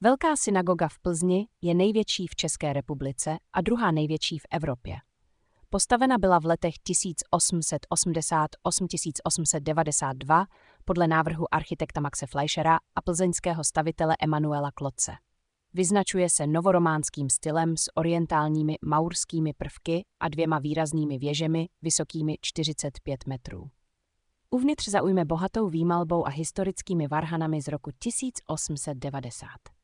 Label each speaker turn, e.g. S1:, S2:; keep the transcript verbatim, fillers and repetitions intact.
S1: Velká synagoga v Plzni je největší v České republice a druhá největší v Evropě. Postavena byla v letech tisíc osm set osmdesát až tisíc osm set devadesát dva podle návrhu architekta Maxe Fleischera a plzeňského stavitele Emanuela Klotze. Vyznačuje se novorománským stylem s orientálními maurskými prvky a dvěma výraznými věžemi vysokými čtyřicet pět metrů. Uvnitř zaujme bohatou výmalbou a historickými varhanami z roku tisíc osm set devadesát.